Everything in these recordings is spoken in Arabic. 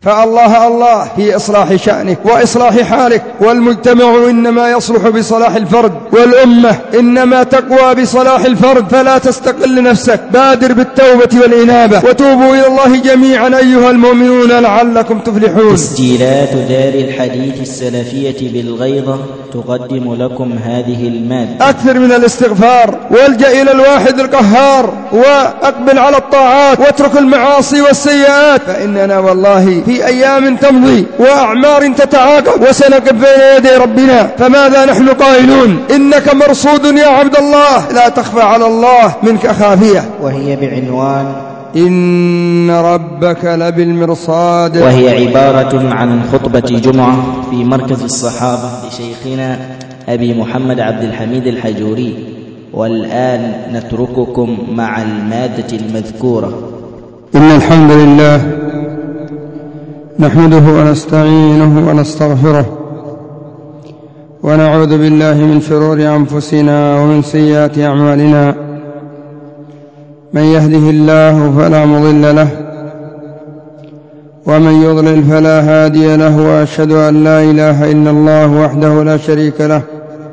فالله الله في إصلاح شأنك وإصلاح حالك. والمجتمع إنما يصلح بصلاح الفرد، والأمة إنما تقوى بصلاح الفرد. فلا تستقل نفسك، بادر بالتوبة والإنابة، وتوبوا إلى الله جميعا أيها المؤمنون لعلكم تفلحون. تسجيلات دار الحديث السلفية بالغيضة تقدم لكم هذه المادة. أكثر من الاستغفار، والجأ إلى الواحد القهار، وأقبل على الطاعات، واترك المعاصي والسيئات، فإننا والله في أيام تمضي وأعمار تتعاقب، وسنقف بين يدي ربنا. فماذا نحن قائلون؟ إنك مرصود يا عبد الله، لا تخفى على الله منك خافية. وهي بعنوان إن ربك لبالمرصاد، وهي عبارة عن خطبة جمعة في مركز الصحابة لشيخنا أبي محمد عبد الحميد الحجوري. والآن نترككم مع المادة المذكورة. إن الحمد لله نحمده ونستعينه ونستغفره، ونعوذ بالله من شرور أنفسنا ومن سيئات أعمالنا. من يهده الله فلا مضل له، ومن يضلل فلا هادي له، وأشهد أن لا إله إلا الله وحده لا شريك له،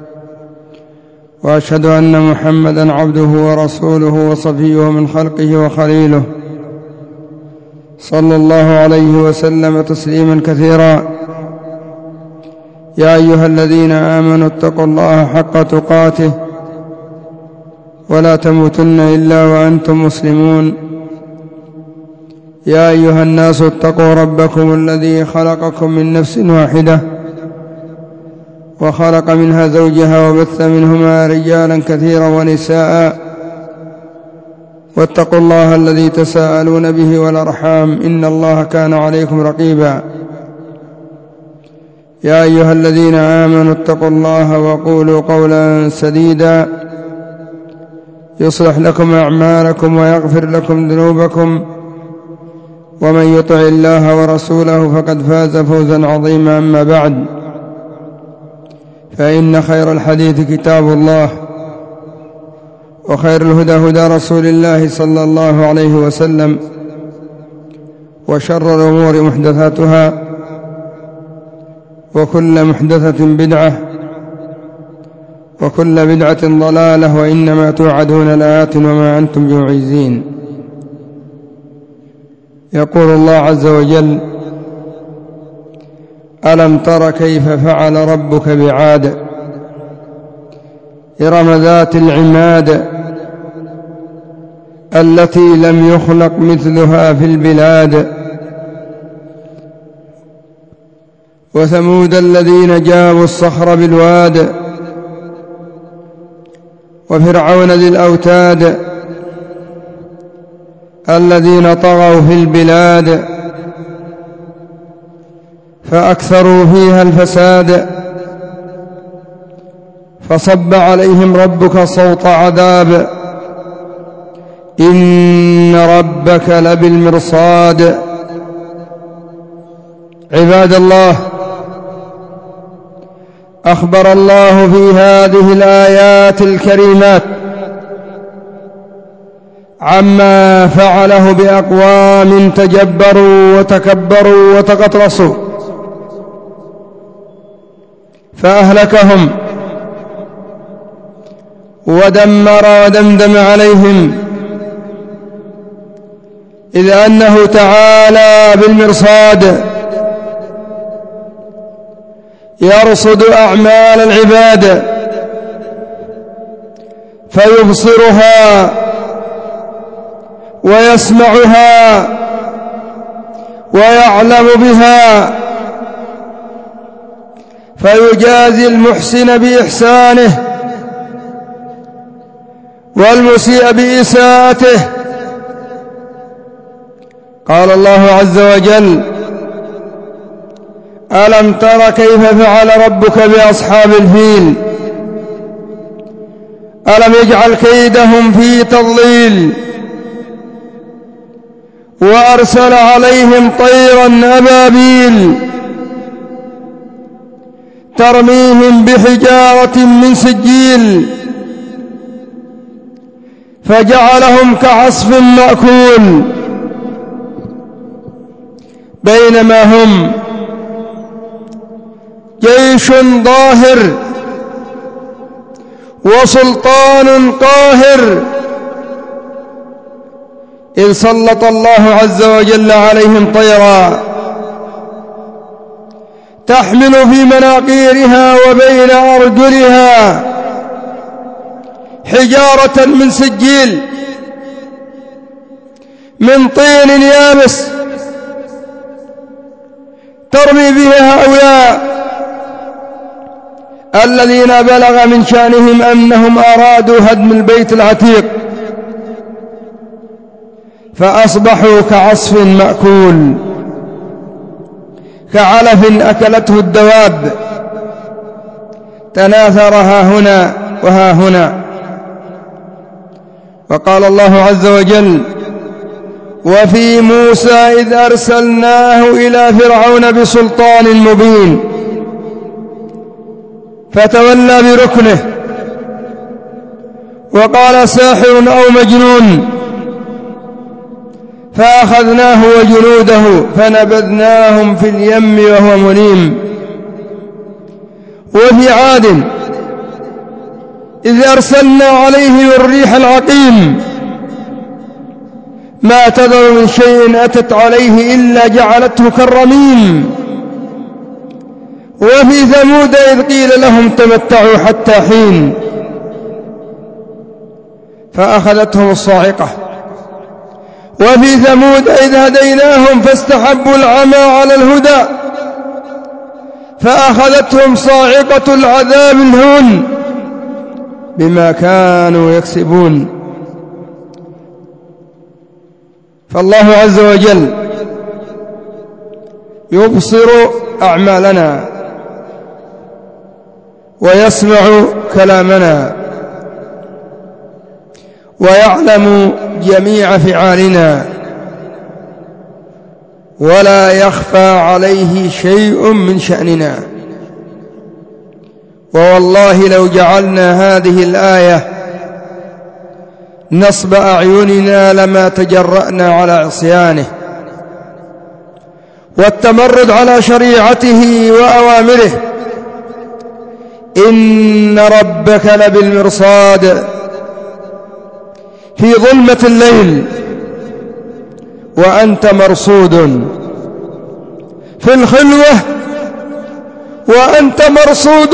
وأشهد أن محمدا عبده ورسوله وصفيه من خلقه وخليله، صلى الله عليه وسلم تسليما كثيرا. يا أيها الذين آمنوا اتقوا الله حق تقاته ولا تموتن إلا وأنتم مسلمون. يا أيها الناس اتقوا ربكم الذي خلقكم من نفس واحدة، وخلق منها زوجها، وبث منهما رجالا كثيرا ونساء، واتقوا الله الذي تساءلون به والأرحام، إن الله كان عليكم رقيبا. يا أيها الذين آمنوا اتقوا الله وقولوا قولا سديدا يصلح لكم أعمالكم ويغفر لكم ذنوبكم، ومن يطع الله ورسوله فقد فاز فوزا عظيما. أما بعد، فإن خير الحديث كتاب الله، وخير الهدى هدى رسول الله صلى الله عليه وسلم، وشر الأمور محدثاتها، وكل محدثة بدعة، وكل بدعة ضلالة، وإنما توعدون لآت وما أنتم بمعجزين. يقول الله عز وجل: ألم تر كيف فعل ربك بعاد إرم ذات العماد التي لم يخلق مثلها في البلاد وثمود الذين جابوا الصخر بالواد وفرعون ذي الأوتاد الذين طغوا في البلاد فأكثروا فيها الفساد فصب عليهم ربك صوت عذاب إن ربك لبالمرصاد. عباد الله، أخبر الله في هذه الآيات الكريمات عما فعله بأقوام تجبروا وتكبروا وتقطرسوا فأهلكهم ودمر ودمدم عليهم، إذ أنه تعالى بالمرصاد يرصد أعمال العباد فيبصرها ويسمعها ويعلم بها، فيجازي المحسن بإحسانه والمسيء بإساءته. قال الله عز وجل: ألم تر كيف فعل ربك بأصحاب الفيل ألم يجعل كيدهم في تضليل وأرسل عليهم طيرا أبابيل ترميهم بحجارة من سجيل فجعلهم كعصف مأكول. بينما هم جيش ظاهر وسلطان قاهر، إذ سلط الله عز وجل عليهم طيرا تحمل في مناقيرها وبين أرجلها حجارة من سجيل من طين يابس ترمي بها هؤلاء الذين بلغ من شأنهم أنهم أرادوا هدم البيت العتيق، فأصبحوا كعصف مأكول، كعلف أكلته الدواب، تناثر ها هنا وها هنا. وقال الله عز وجل: وفي موسى إذ أرسلناه إلى فرعون بسلطان مبين فتولى بركنه وقال ساحر أو مجنون، فأخذناه وجنوده فنبذناهم في اليم وهو مليم. وفي عاد إذ أرسلنا عليهم الريح العقيم ما تذر من شيء أتت عليه إلا جعلته كالرميم. وفي ثمود إذ قيل لهم تمتعوا حتى حين فأخذتهم الصاعقة. وفي ثمود إذ هديناهم فاستحبوا العمى على الهدى فأخذتهم صاعقة العذاب الهون بما كانوا يكسبون. فالله عز وجل يبصر أعمالنا ويسمع كلامنا ويعلم جميع فعالنا، ولا يخفى عليه شيء من شأننا. ووالله لو جعلنا هذه الآية نصب أعيننا لما تجرأنا على عصيانه والتمرد على شريعته وأوامره. إن ربك لبالمرصاد في ظلمة الليل وأنت مرصود، في الخلوة وأنت مرصود،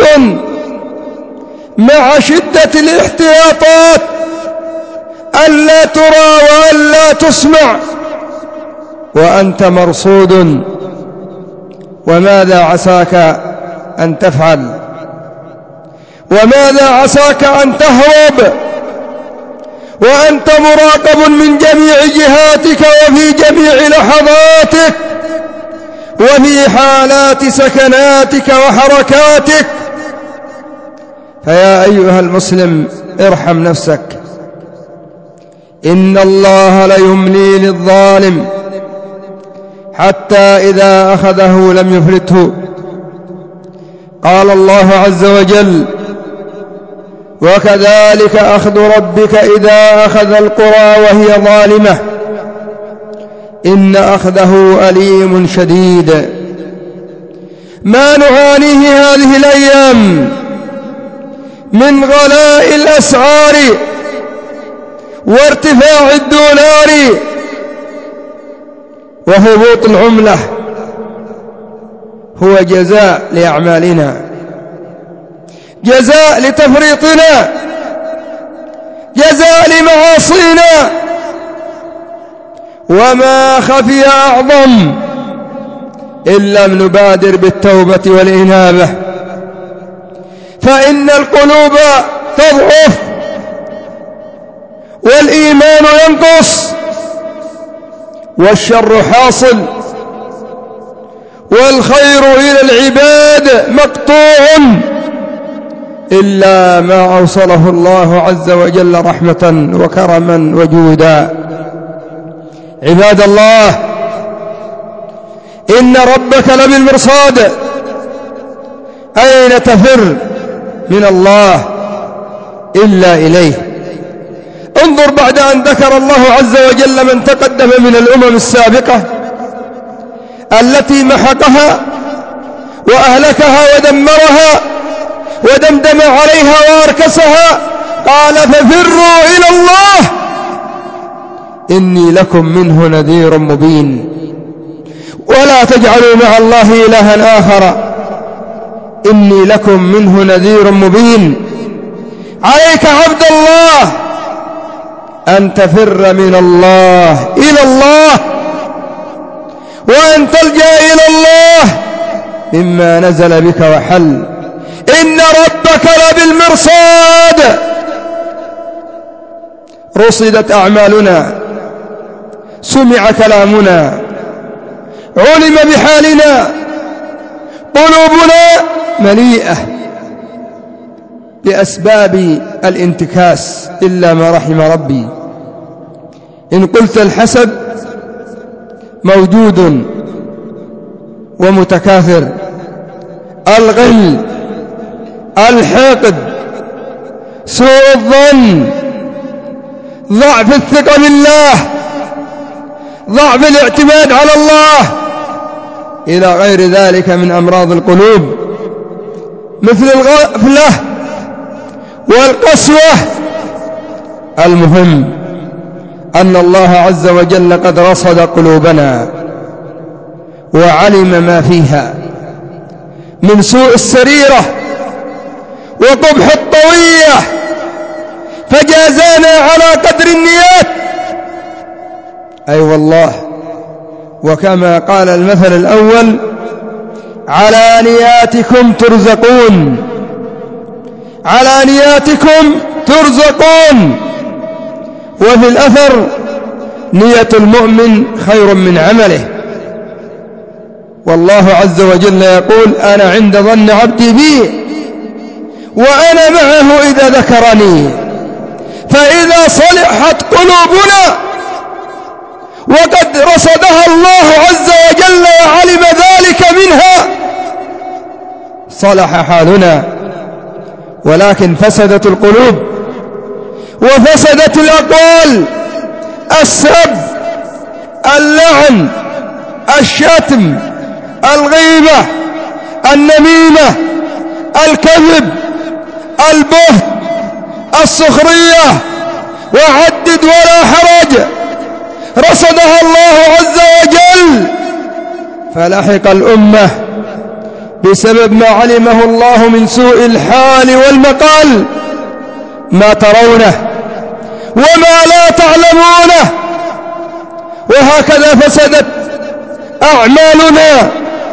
مع شدة الاحتياطات ألا ترى وألا تسمع وأنت مرصود. وماذا عساك أن تفعل؟ وماذا عساك أن تهرب وأنت مراقب من جميع جهاتك وفي جميع لحظاتك وفي حالات سكناتك وحركاتك؟ فيا أيها المسلم ارحم نفسك، إن الله ليملي للظالم حتى إذا أخذه لم يفلته. قال الله عز وجل: وكذلك أخذ ربك إذا أخذ القرى وهي ظالمة إن أخذه أليم شديد. ما نعانيه هذه الأيام من غلاء الأسعار وارتفاع الدولار وهبوط العملة هو جزاء لأعمالنا، جزاء لتفريطنا، جزاء لمعاصينا. وما خفي أعظم إن لم نبادر بالتوبة والإنابة، فإن القلوب تضعف والإيمان ينقص والشر حاصل والخير إلى العباد مقطوع إلا ما أوصله الله عز وجل رحمة وكرما وجودا. عباد الله، إن ربك لبالمرصاد. أين تفر من الله إلا إليه؟ انظر بعد أن ذكر الله عز وجل من تقدم من الأمم السابقة التي محقها وأهلكها ودمرها ودمدم عليها وأركسها. قال ففروا إلى الله إني لكم منه نذير مبين. ولا تجعلوا مع الله إلها آخر إني لكم منه نذير مبين. عليك عبد الله أن تفر من الله إلى الله، وأن تلجأ إلى الله مما نزل بك وحل. إن ربك لبالمرصاد. رصدت أعمالنا، سمع كلامنا، علم بحالنا، قلوبنا مليئة بأسباب الانتكاس إلا ما رحم ربي. إن قلت الحسد موجود ومتكاثر، الغل، الحقد، سوء الظن، ضعف الثقة بالله، ضعف الاعتماد على الله، إلى غير ذلك من أمراض القلوب، مثل الغفلة والقسوة. المهم أن الله عز وجل قد رصد قلوبنا وعلم ما فيها من سوء السريرة وقبح الطوية، فجازانا على قدر النيات. أي والله، وكما قال المثل الأول: على نياتكم ترزقون، على نياتكم ترزقون. وفي الأثر: نية المؤمن خير من عمله. والله عز وجل يقول: أنا عند ظن عبدي بي وأنا معه إذا ذكرني. فإذا صلحت قلوبنا وقد رصدها الله عز وجل وعلم ذلك منها صلح حالنا. ولكن فسدت القلوب وفسدت الأقوال: السب، اللعن، الشتم، الغيبة، النميمة، الكذب، البهت، السخرية، وعدد ولا حرج. رصدها الله عز وجل، فلحق الأمة بسبب ما علمه الله من سوء الحال والمقال ما ترونه وما لا تعلمونه. وهكذا فسدت أعمالنا.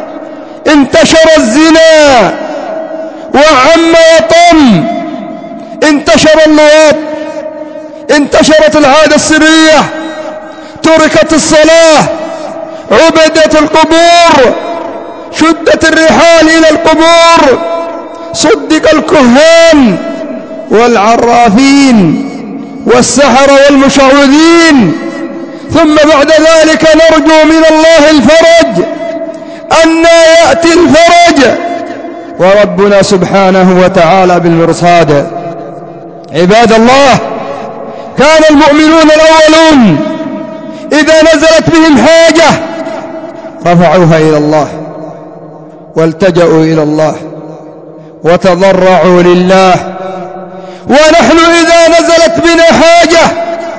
انتشر الزنا وعم وطم، انتشر اللواط، انتشرت العادة السرية، تركت الصلاة، عبدت القبور، شدت الرحال إلى القبور، صدق الكهان والعرافين والسحرة والمشعوذين. ثم بعد ذلك نرجو من الله الفرج، أن يأتي الفرج، وربنا سبحانه وتعالى بالمرصاد. عباد الله، كان المؤمنون الأولون إذا نزلت بهم حاجة رفعوها إلى الله والتجأوا إلى الله وتضرعوا لله. ونحن إذا نزلت بنا حاجة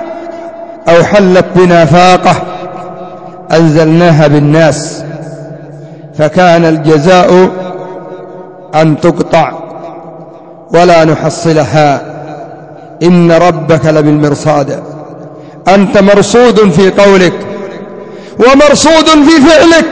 أو حلت بنا فاقة أنزلناها بالناس، فكان الجزاء أن تقطع ولا نحصلها. إن ربك لبالمرصاد. أنت مرصود في قولك، ومرصود في فعلك،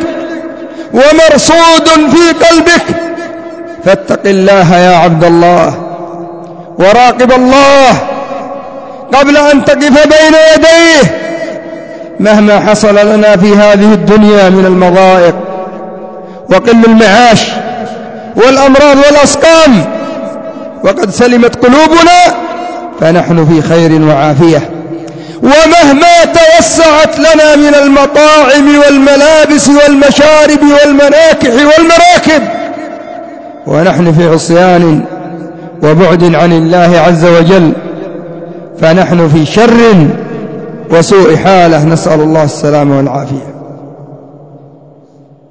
ومرصود في قلبك. فاتق الله يا عبد الله، وراقب الله قبل أن تقف بين يديه. مهما حصل لنا في هذه الدنيا من المضائق وقل المعاش والأمراض والأسقام، وقد سلمت قلوبنا، فنحن في خير وعافية. ومهما توسعت لنا من المطاعم والملابس والمشارب والمناكح والمراكب، ونحن في عصيان وبعد عن الله عز وجل، فنحن في شر وسوء حالة، نسأل الله السلامة والعافية.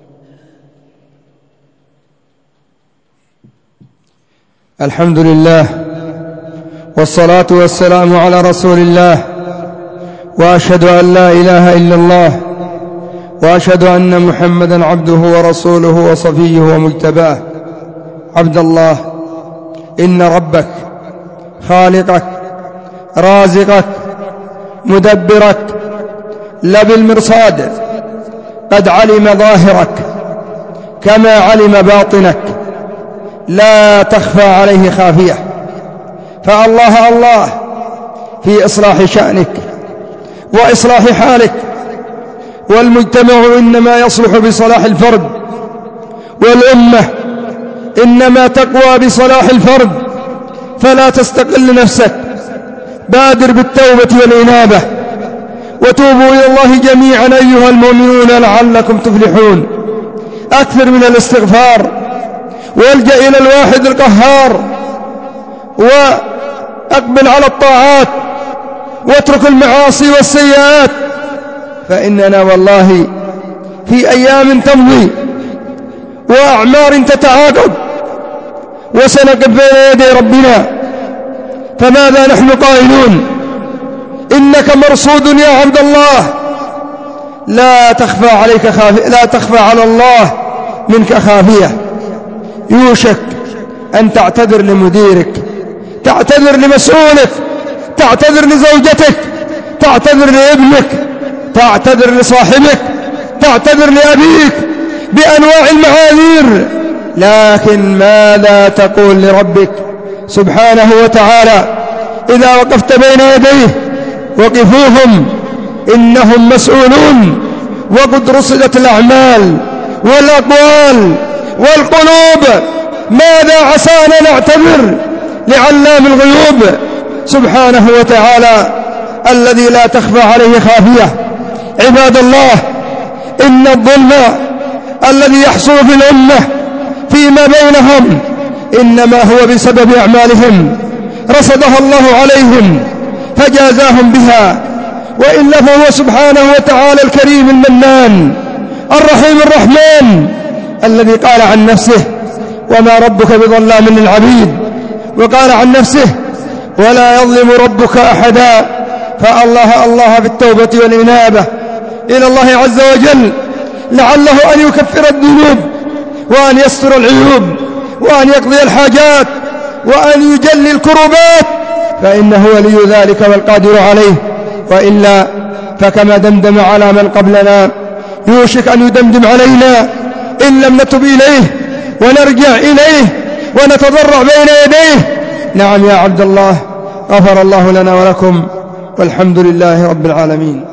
الحمد لله والصلاة والسلام على رسول الله، وأشهد أن لا إله إلا الله، وأشهد أن محمدا عبده ورسوله وصفيه ومجتباه. عبد الله، إن ربك خالقك رازقك مدبرك لبالمرصاد قد علم ظاهرك كما علم باطنك، لا تخفى عليه خافية. فالله الله في إصلاح شأنك وإصلاح حالك، والمجتمع إنما يصلح بصلاح الفرد، والأمة إنما تقوى بصلاح الفرد. فلا تستقل نفسك، بادر بالتوبة والإنابة، وتوبوا إلى الله جميعا أيها المؤمنون لعلكم تفلحون. أكثر من الاستغفار، والجأ إلى الواحد القهار، وأقبل على الطاعات، واترك المعاصي والسيئات، فإننا والله في أيام تمضي وأعمار تتعاقب، وسنقف بين يدي ربنا، فماذا نحن قائلون؟ إنك مرصود يا عبد الله، لا تخفى على الله منك خافية. يوشك أن تعتذر لمديرك، تعتذر لمسؤولك، تعتذر لزوجتك، تعتذر لابنك، تعتذر لصاحبك، تعتذر لأبيك بأنواع المعاذير، لكن ماذا تقول لربك سبحانه وتعالى إذا وقفت بين يديه؟ وقفوهم إنهم مسؤولون، وقد رصدت الأعمال والأقوال والقلوب. ماذا عسانا نعتبر لعلام الغيوب سبحانه وتعالى الذي لا تخفى عليه خافية. عباد الله، إن الظلم الذي يحصل في الأمة فيما بينهم إنما هو بسبب أعمالهم رصدها الله عليهم فجازاهم بها، وإلا فهو سبحانه وتعالى الكريم المنان الرحيم الرحمن الذي قال عن نفسه: وما ربك بظلام للعبيد، وقال عن نفسه: ولا يظلم ربك أحدا. فالله الله بالتوبة والإنابة إلى الله عز وجل، لعله أن يكفر الذنوب، وأن يستر العيوب، وأن يقضي الحاجات، وأن يجلي الكروبات، فإنه ولي ذلك والقادر عليه. وإلا فكما دمدم على من قبلنا يوشك أن يدمدم علينا إن لم نتب إليه ونرجع إليه ونتضرع بين يديه. نعم يا عبد الله، غفر الله لنا ولكم، والحمد لله رب العالمين.